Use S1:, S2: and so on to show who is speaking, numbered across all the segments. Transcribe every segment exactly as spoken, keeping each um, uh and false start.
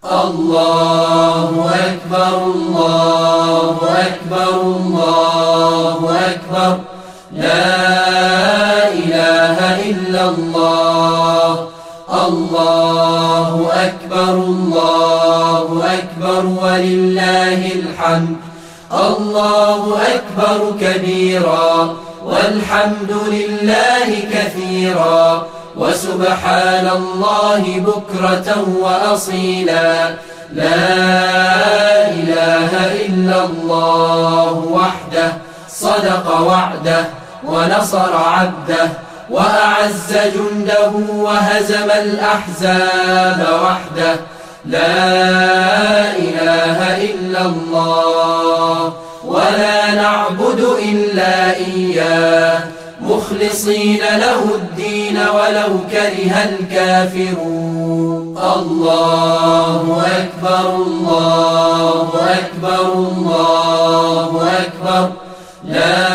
S1: الله أكبر الله أكبر الله أكبر لا إله إلا الله. الله أكبر الله أكبر ولله الحمد. الله أكبر كبيرا والحمد لله كثيرا وسبحان الله بكرة وأصيلا. لا إله إلا الله وحده صدق وعده ونصر عبده وأعز جنده وهزم الأحزاب وحده. لا إله إلا الله ولا نعبد إلا إياه مخلصين له الدين ولو كره الكافرون. الله أكبر الله أكبر الله أكبر لا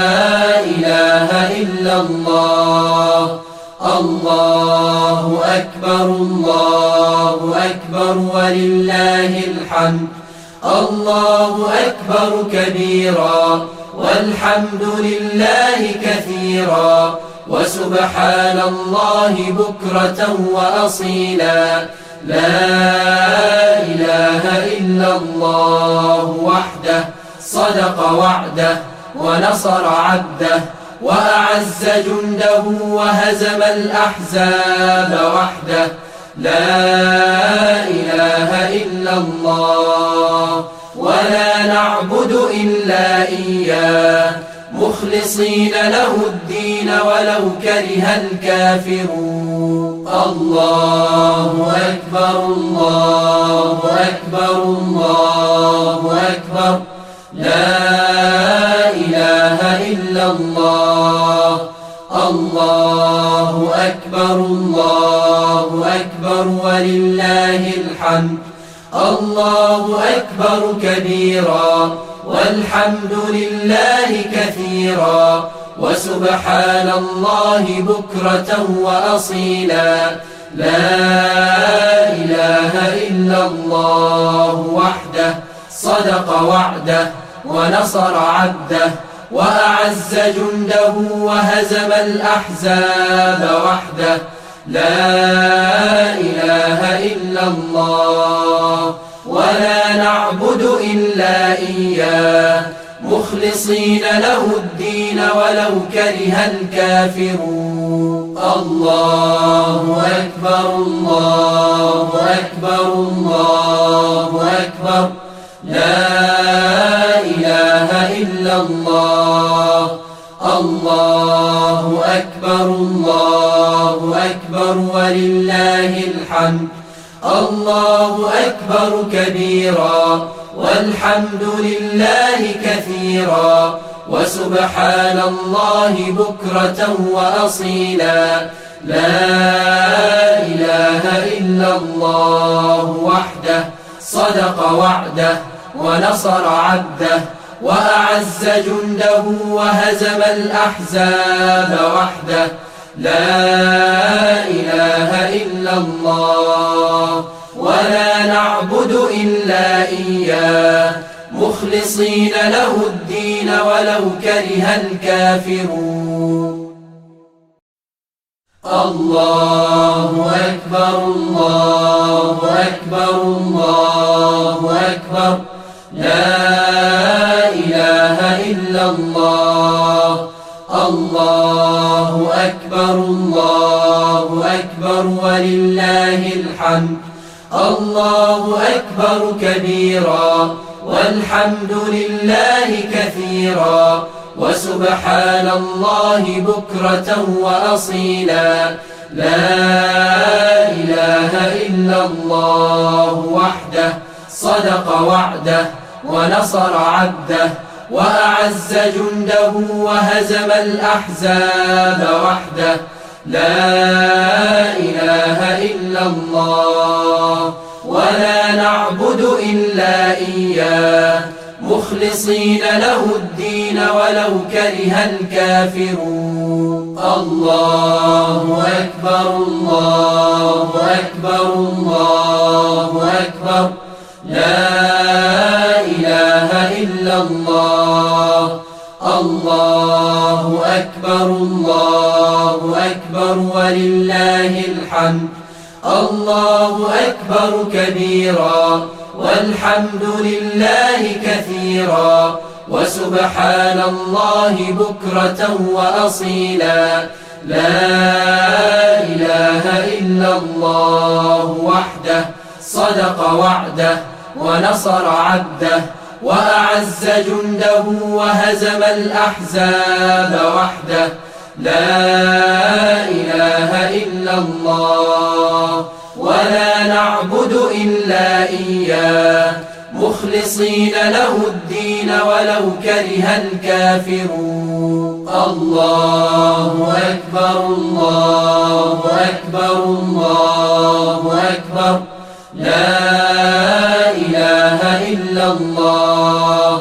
S1: إله إلا الله. الله أكبر الله أكبر ولله الحمد. الله أكبر كبيرا والحمد لله كثيرا وسبحان الله بكرة وأصيلا. لا إله إلا الله وحده صدق وعده ونصر عبده وأعز جنده وهزم الأحزاب وحده. لا إله إلا الله ولا نعبد إلا إياه مخلصين له الدين ولو كره الكافرون. الله أكبر الله أكبر الله أكبر لا إله إلا الله. الله أكبر الله أكبر ولله الحمد. الله أكبر كبيرا والحمد لله كثيرا وسبحان الله بكرة وأصيلا. لا إله إلا الله وحده صدق وعده ونصر عبده وأعز جنده وهزم الأحزاب وحده. لا إله إلا الله ولا نعبد إلا إياه مخلصين له الدين ولو كره الكافرون. الله أكبر الله أكبر الله أكبر لا إله إلا الله. الله أكبر الله أكبر ولله الحمد. الله أكبر كبيرا والحمد لله كثيرا وسبحان الله بكرة وأصيلا. لا إله إلا الله وحده صدق وعده ونصر عبده وأعز جنده وهزم الأحزاب وحده. لا إله إلا الله ولا نعبد إلا إياه مخلصين له الدين ولو كره الكافرون. الله أكبر الله أكبر الله أكبر لا إله إلا الله. الله أكبر الله أكبر ولله الحمد. الله أكبر كبيرا والحمد لله كثيرا وسبحان الله بكرة وأصيلا. لا إله إلا الله وحده صدق وعده ونصر عبده وأعز جنده وهزم الأحزاب وحده. لا إله إلا الله ولا نعبد إلا إياه مخلصين له الدين ولو كره الكافرون. الله أكبر الله أكبر الله أكبر لا إله إلا الله الله أكبر الله أكبر ولله الحمد الله أكبر كبيرا والحمد لله كثيرا وسبحان الله بكرة وأصيلا لا إله إلا الله وحده صدق وعده ونصر عبده وأعز جنده وهزم الأحزاب وحده لا إله إلا الله ولا نعبد إلا إياه مخلصين له الدين ولو كره الكافرون الله أكبر الله أكبر الله أكبر لا إله إلا الله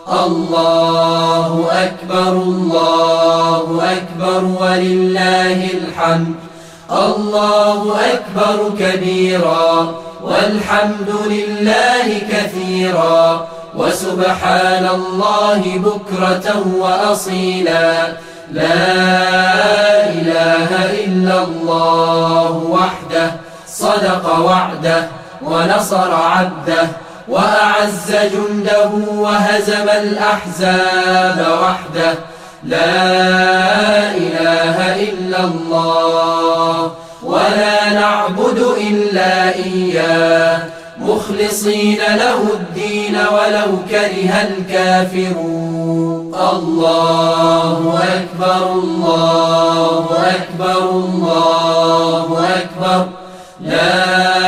S1: الله أكبر الله أكبر ولله الحمد الله أكبر كبيرا والحمد لله كثيرا وسبحان الله بكرة وأصيلا لا إله إلا الله وحده صدق وعده ونصر عبده وأعز جنده وهزم الأحزاب وحده لا إله إلا الله ولا نعبد إلا إياه مخلصين له الدين ولو كره الكافرون الله أكبر الله أكبر الله أكبر لا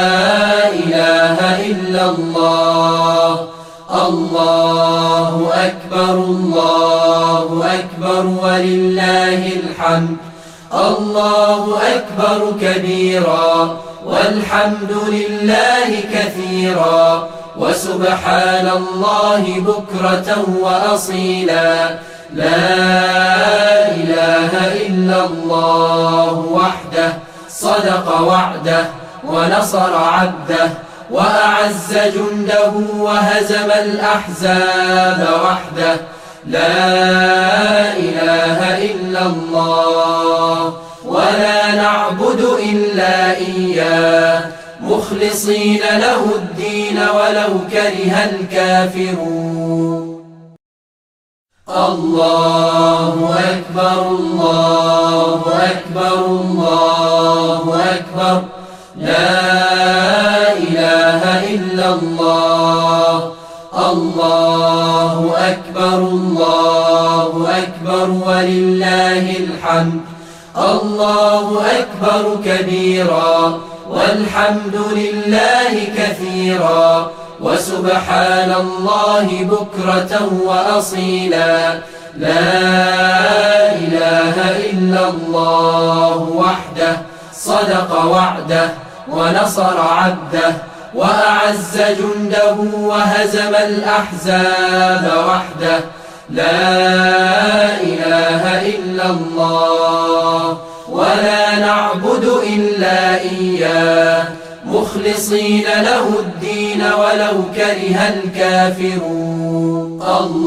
S1: إله إلا الله الله أكبر الله أكبر ولله الحمد الله أكبر كبيرا والحمد لله كثيرا وسبحان الله بكرة وأصيلا لا إله إلا الله وحده صدق وعده ونصر عبده وأعز جنده وهزم الأحزاب وحده لا إله إلا الله ولا نعبد إلا إياه مخلصين له الدين ولو كره الكافرون الله أكبر الله أكبر الله أكبر لا إله إلا الله الله أكبر الله أكبر ولله الحمد الله أكبر كبيرا والحمد لله كثيرا وسبحان الله بكرة وأصيلا لا إله إلا الله وحده صدق وعده ونصر عبده وأعز جنده وهزم الأحزاب وحده لا إله إلا الله ولا نعبد إلا إياه مخلصين له الدين ولو كره الكافرون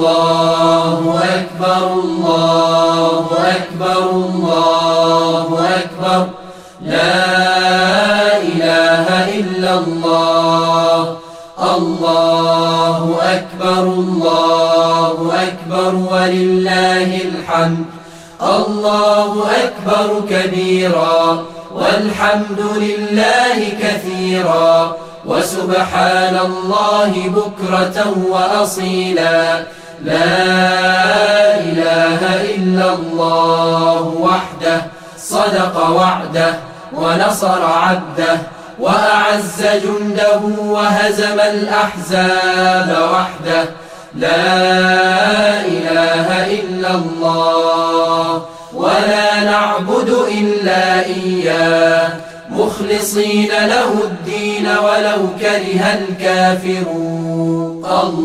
S1: الله أكبر الله أكبر الله أكبر لا إله إلا الله الله أكبر الله أكبر ولله الحمد الله أكبر كبيرا والحمد لله كثيرا وسبحان الله بكرة وأصيلا لا إله إلا الله وحده صدق وعده ونصر عبده وأعز جنده وهزم الأحزاب وحده لا إله إلا الله ولا نعبد إلا إياه مخلصين له الدين ولو كره الكافرون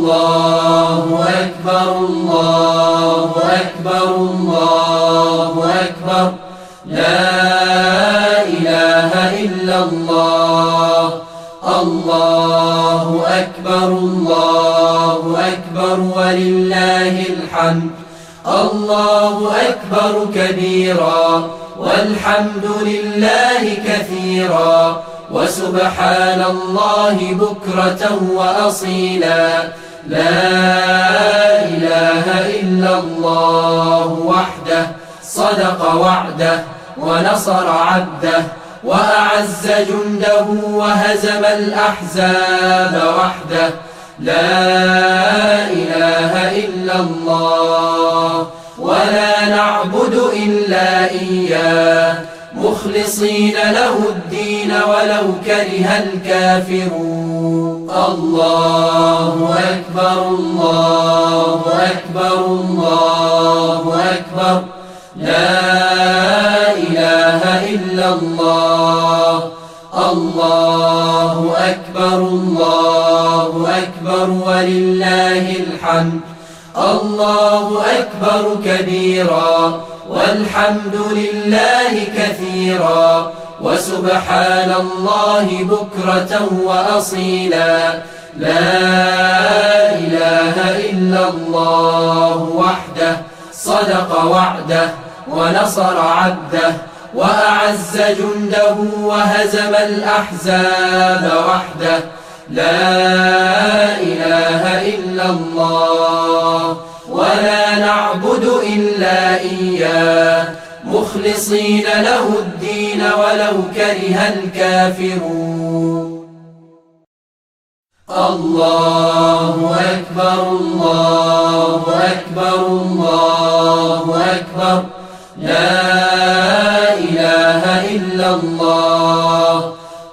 S1: الله أكبر الله أكبر الله أكبر لا إله إلا الله الله الله أكبر الله أكبر ولله الحمد. الله أكبر كبيرا والحمد لله كثيرا وسبحان الله بكرة وأصيلا. لا إله إلا الله وحده صدق وعده ونصر عبده وأعز جنده وهزم الأحزاب وحده. لا إله إلا الله ولا نعبد إلا إياه مخلصين له الدين ولو كره الكافرون. الله أكبر الله أكبر الله أكبر. لا إله إلا الله. الله أكبر الله أكبر ولله الحمد. الله أكبر كبيرا والحمد لله كثيرا وسبحان الله بكرة وأصيلا. لا إله إلا الله وحده صدق وعده ونصر عبده وأعز جنده وهزم الأحزاب وحده. لا إله إلا الله ولا نعبد إلا إياه مخلصين له الدين ولو كره الكافرون. الله أكبر الله أكبر الله أكبر. لا إله إلا الله.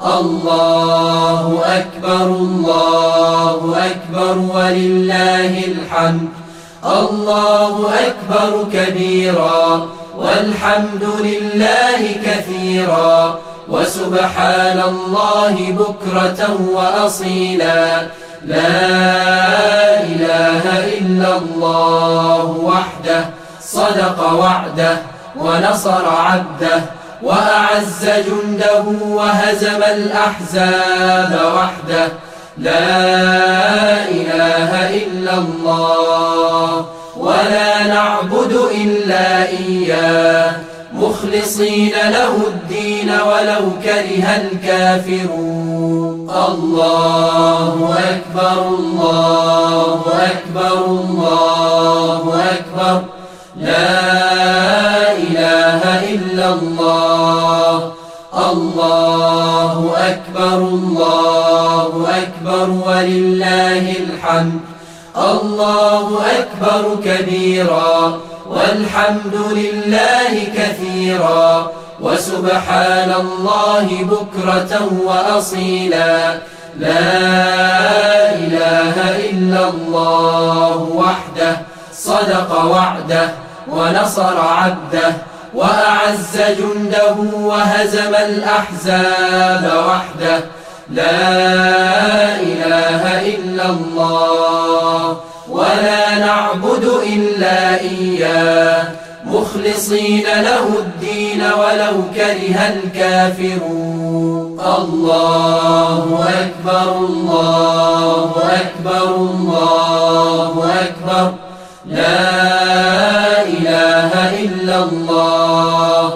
S1: الله أكبر الله أكبر ولله الحمد. الله أكبر كبيرا والحمد لله كثيرا وسبحان الله بكرة وأصيلا. لا إله إلا الله وحده صدق وعده ونصر عبده وأعز جنده وهزم الأحزاب وحده. لا إله إلا الله ولا نعبد إلا إياه مخلصين له الدين ولو كره الكافرون. الله أكبر الله أكبر الله أكبر. لا إله إلا الله. الله أكبر الله أكبر ولله الحمد. الله أكبر كبيرا والحمد لله كثيرا وسبحان الله بكرة وأصيلا. لا إله إلا الله وحده صدق وعده ونصر عبده وأعز جنده وهزم الأحزاب وحده. لا إله إلا الله ولا نعبد إلا إياه مخلصين له الدين ولو كره الكافرون. الله أكبر الله أكبر الله أكبر. لا إله إلا الله.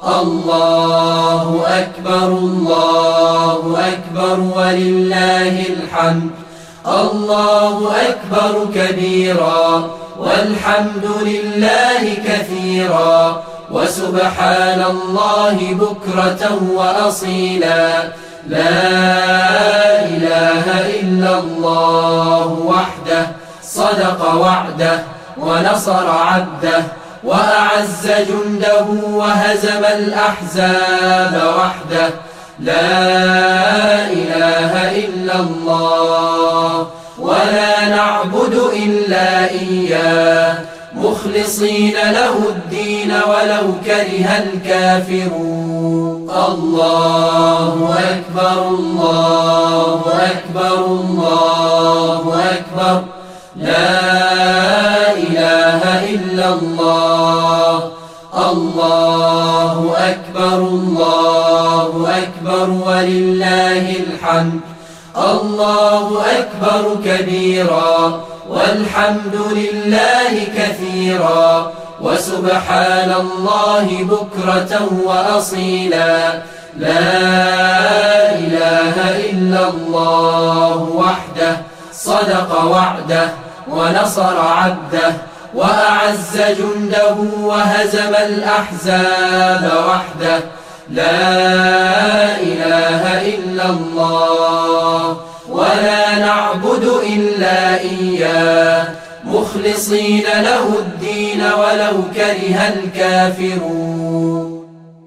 S1: الله أكبر الله أكبر ولله الحمد. الله أكبر كبيرا والحمد لله كثيرا وسبحان الله بكرة وأصيلا. لا إله إلا الله وحده صدق وعده ونصر عبده وأعز جنده وهزم الأحزاب وحده. لا إله إلا الله ولا نعبد إلا إياه مخلصين له الدين ولو كره الكافرون. الله أكبر الله أكبر الله أكبر. لا إله إلا الله. الله أكبر الله أكبر ولله الحمد. الله أكبر كبيرا والحمد لله كثيرا وسبحان الله بكرة وأصيلا لا إله إلا الله وحده صدق وعده ونصر عبده وأعز جنده وهزم الأحزاب وحده لا إله إلا الله ولا نعبد إلا إياه مخلصين له الدين ولو كره الكافرون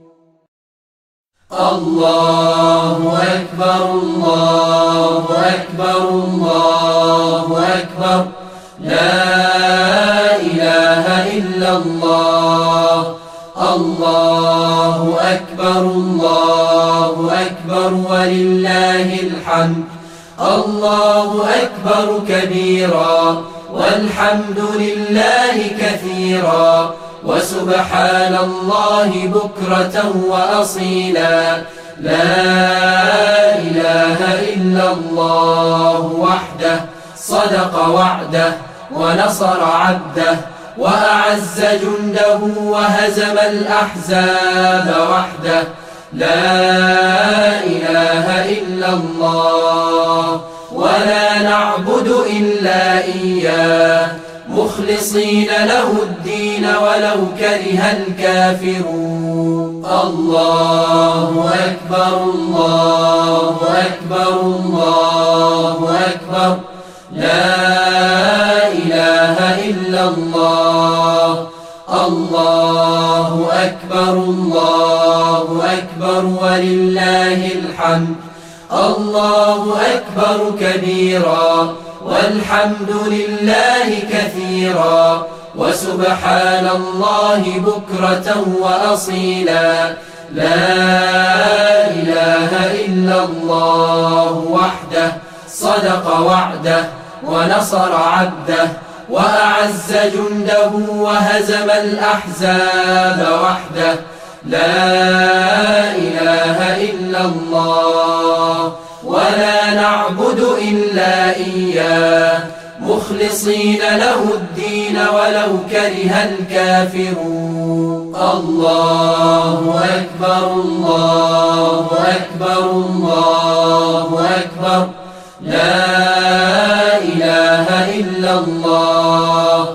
S1: الله أكبر الله أكبر الله أكبر لا إله إلا الله الله أكبر الله أكبر ولله الحمد الله أكبر كبيرا والحمد لله كثيرا وسبحان الله بكرة وأصيلا لا إله إلا الله وحده صدق وعده ونصر عبده وأعز جنده وهزم الأحزاب وحده لا إله إلا الله ولا نعبد إلا إياه مخلصين له الدين ولو كره الكافرون الله أكبر الله أكبر الله أكبر لا إله إلا الله الله أكبر الله أكبر ولله الحمد الله أكبر كبيرا والحمد لله كثيرا وسبحان الله بكرة وأصيلا لا إله إلا الله وحده صدق وعده ونصر عبده وأعز جنده وهزم الأحزاب وحده لا إله إلا الله ولا نعبد إلا إياه مخلصين له الدين ولو كره الكافرون الله أكبر الله أكبر الله أكبر لا إله إلا الله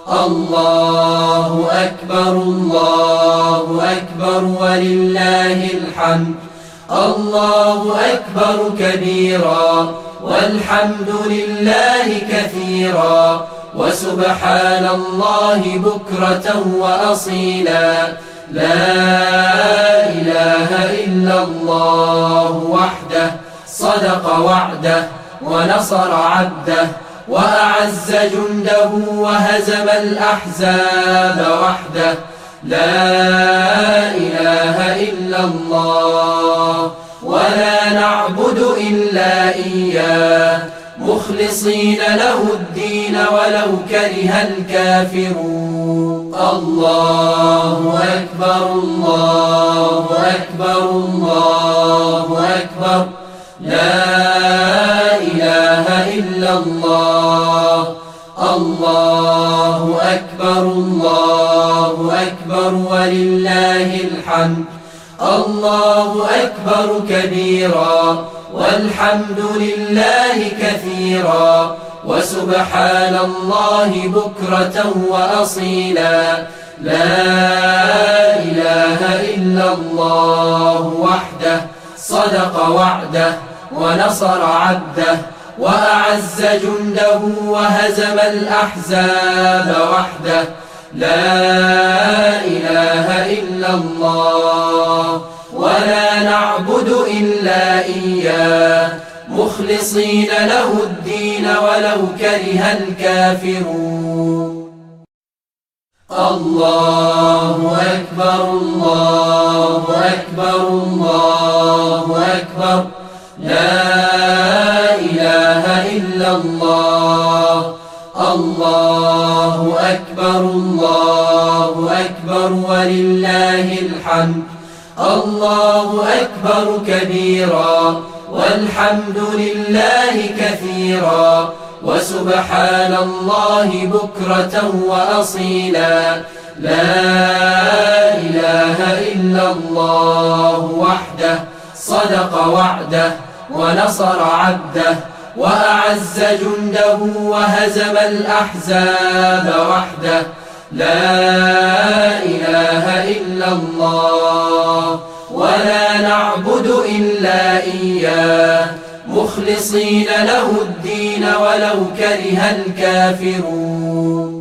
S1: الله أكبر الله أكبر ولله الحمد الله أكبر كبيرا والحمد لله كثيرا وسبحان الله بكرة وأصيلا لا إله إلا الله وحده صدق وعده ونصر عبده وأعز جنده وهزم الأحزاب وحده لا إله إلا الله ولا نعبد إلا إياه مخلصين له الدين ولو كره الكافرون الله أكبر الله أكبر الله أكبر لا إله إلا الله الله أكبر الله أكبر ولله الحمد الله أكبر كبيرا والحمد لله كثيرا وسبحان الله بكرة وأصيلا لا إله إلا الله وحده صدق وعده ونصر عبده وأعز جنده وهزم الأحزاب وحده لا إله إلا الله ولا نعبد إلا إياه مخلصين له الدين ولو كره الكافرون الله أكبر الله أكبر الله أكبر لا إله إلا الله الله أكبر الله أكبر ولله الحمد الله أكبر كبيرا والحمد لله كثيرا وسبحان الله بكرة وأصيلا. لا إله إلا الله وحده صدق وعده ونصر عبده وأعز جنده وهزم الأحزاب وحده. لا إله إلا الله ولا نعبد إلا إياه مخلصين له الدين ولو كره الكافرون.